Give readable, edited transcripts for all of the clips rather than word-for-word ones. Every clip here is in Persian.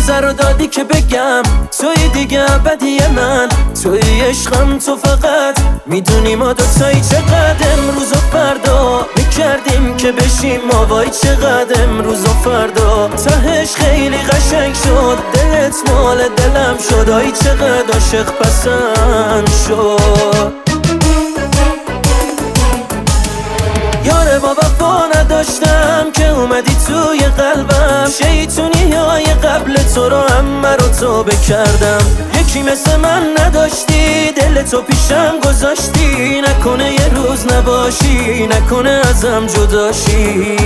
اجازه رو دادی که بگم توی دیگه ابدی من، توی عشقم تو فقط میدونی ما دوتایی چقدر امروز و فردا میکردیم که بشیم ما، وای چقدر امروز و فردا تهش خیلی قشنگ شد، دلت مال دلم شد، آی چقدر عاشق پسند شد. یاره با وفا نداشتم که اومدی توی قلبم، شیطونی های قبل تو رو همه رو توبه کردم. یکی مثل من نداشتی، دل تو پیشم گذاشتی، نکنه یه روز نباشی، نکنه ازم جداشی.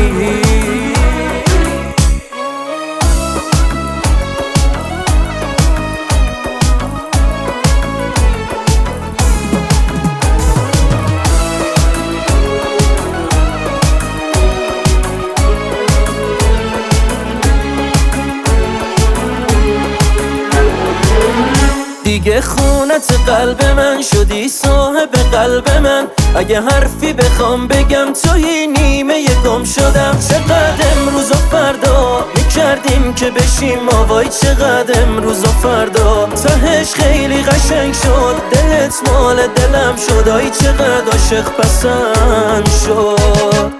دیگه خونت قلب من شدی، صاحب قلب من، اگه حرفی بخوام بگم توی نیمه گم شدم. چقدر امروز و فردا میکردیم که بشیم ما، وای چقدر امروز و فردا تهش خیلی قشنگ شد، دلت مال دلم شد، آی چقدر عاشق پسند شد.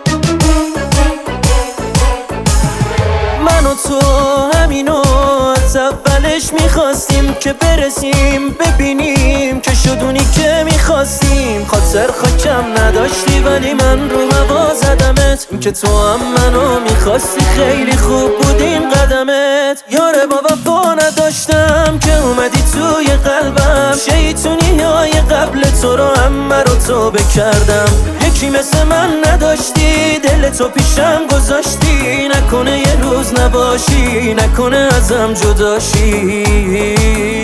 من و تو همینو از اولش میخواستیم که برسیم، ببینیم که شدونی که میخواستیم. خاطر خاکم نداشتی ولی من رو هوا زدمت، که تو هم منو میخواستی، خیلی خوب بود این قدمت. یاره با وفا نداشتم که اومدی توی قلبم، شیطونی های قبل تو رو همه رو توبه کردم. یکی مثل من نداشتی، دل تو پیشم گذاشتی، نکنه یه روز نباشی، نکنه ازم جداشی.